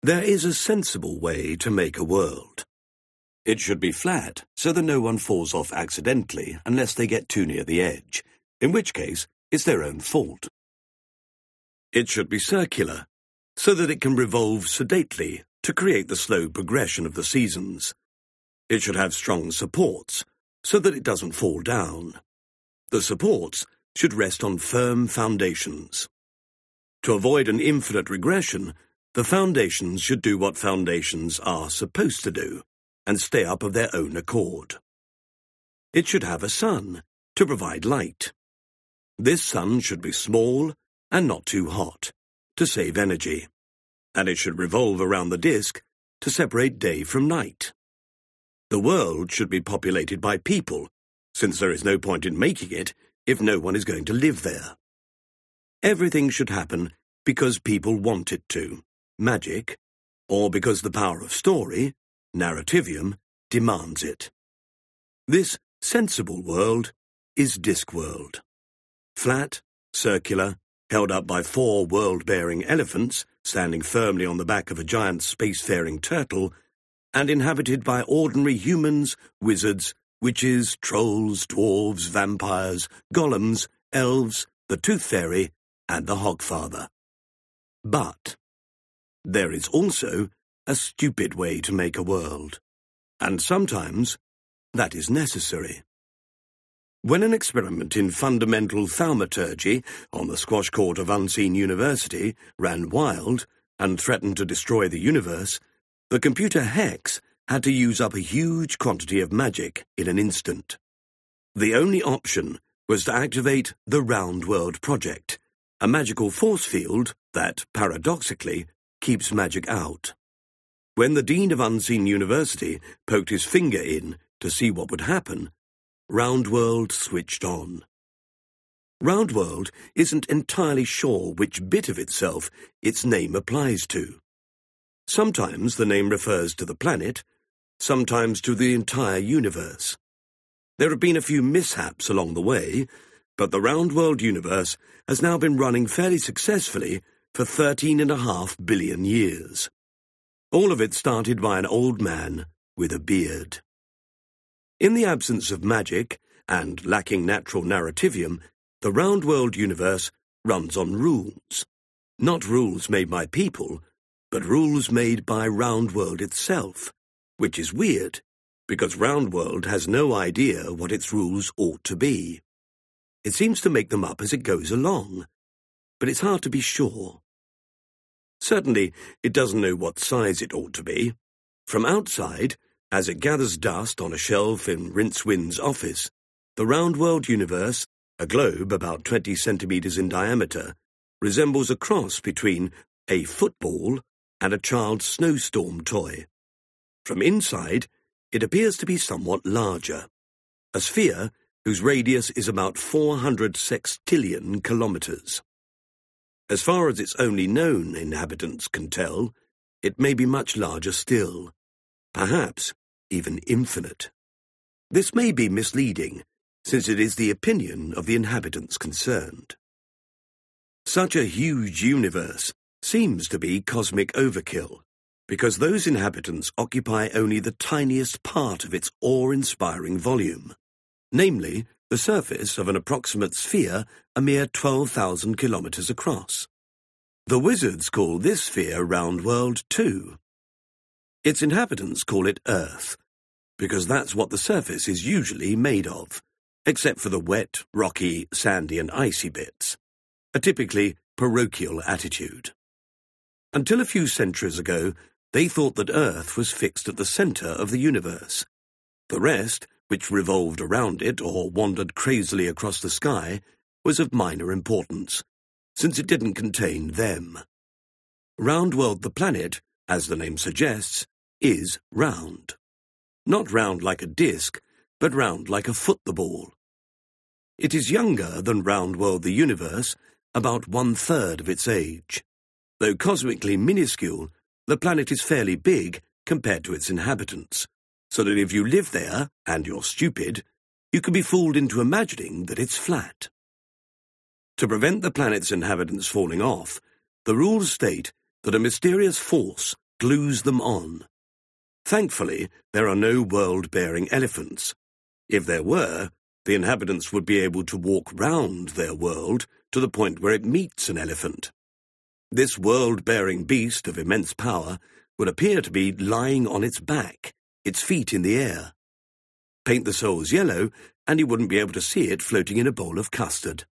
There is a sensible way to make a world. It should be flat, so that no one falls off accidentally unless they get too near the edge, in which case it's their own fault. It should be circular, so that it can revolve sedately to create the slow progression of the seasons. It should have strong supports, so that it doesn't fall down. The supports should rest on firm foundations. To avoid an infinite regression, the foundations should do what foundations are supposed to do, and stay up of their own accord. It should have a sun to provide light. This sun should be small and not too hot, to save energy, and it should revolve around the disk to separate day from night. The world should be populated by people, since there is no point in making it if no one is going to live there. Everything should happen because people want it to, magic, or because the power of story, narrativium, demands it. This sensible world is Discworld. Flat, circular, held up by 4 world-bearing elephants standing firmly on the back of a giant spacefaring turtle, and inhabited by ordinary humans, wizards, witches, trolls, dwarves, vampires, golems, elves, the Tooth Fairy, and the Hogfather. But there is also a stupid way to make a world, and sometimes that is necessary. When an experiment in fundamental thaumaturgy on the squash court of Unseen University ran wild and threatened to destroy the universe, the computer Hex had to use up a huge quantity of magic in an instant. The only option was to activate the Round World Project, a magical force field that, paradoxically, keeps magic out. When the Dean of Unseen University poked his finger in to see what would happen, Roundworld switched on. Roundworld isn't entirely sure which bit of itself its name applies to. Sometimes the name refers to the planet, sometimes to the entire universe. There have been a few mishaps along the way, but the Roundworld universe has now been running fairly successfully for 13.5 billion years. All of it started by an old man with a beard. In the absence of magic, and lacking natural narrativium, the Roundworld universe runs on rules. Not rules made by people, but rules made by Roundworld itself, which is weird, because Roundworld has no idea what its rules ought to be. It seems to make them up as it goes along, but it's hard to be sure. Certainly, it doesn't know what size it ought to be. From outside, as it gathers dust on a shelf in Rincewind's office, the Roundworld universe, a globe about 20 centimetres in diameter, resembles a cross between a football and a child's snowstorm toy. From inside, it appears to be somewhat larger, a sphere whose radius is about 400 sextillion kilometres. As far as its only known inhabitants can tell, it may be much larger still, perhaps even infinite. This may be misleading, since it is the opinion of the inhabitants concerned. Such a huge universe seems to be cosmic overkill, because those inhabitants occupy only the tiniest part of its awe-inspiring volume, namely the surface of an approximate sphere a mere 12,000 kilometres across. The wizards call this sphere Roundworld too. Its inhabitants call it Earth, because that's what the surface is usually made of, except for the wet, rocky, sandy and icy bits, a typically parochial attitude. Until a few centuries ago, they thought that Earth was fixed at the centre of the universe. The rest, which revolved around it or wandered crazily across the sky, was of minor importance, since it didn't contain them. Roundworld the planet, as the name suggests, is round. Not round like a disc, but round like a football. It is younger than Roundworld the universe, about 1/3 of its age. Though cosmically minuscule, the planet is fairly big compared to its inhabitants, so that if you live there, and you're stupid, you can be fooled into imagining that it's flat. To prevent the planet's inhabitants falling off, the rules state that a mysterious force glues them on. Thankfully, there are no world-bearing elephants. If there were, the inhabitants would be able to walk round their world to the point where it meets an elephant. This world-bearing beast of immense power would appear to be lying on its back, its feet in the air. Paint the soles yellow, and you wouldn't be able to see it floating in a bowl of custard.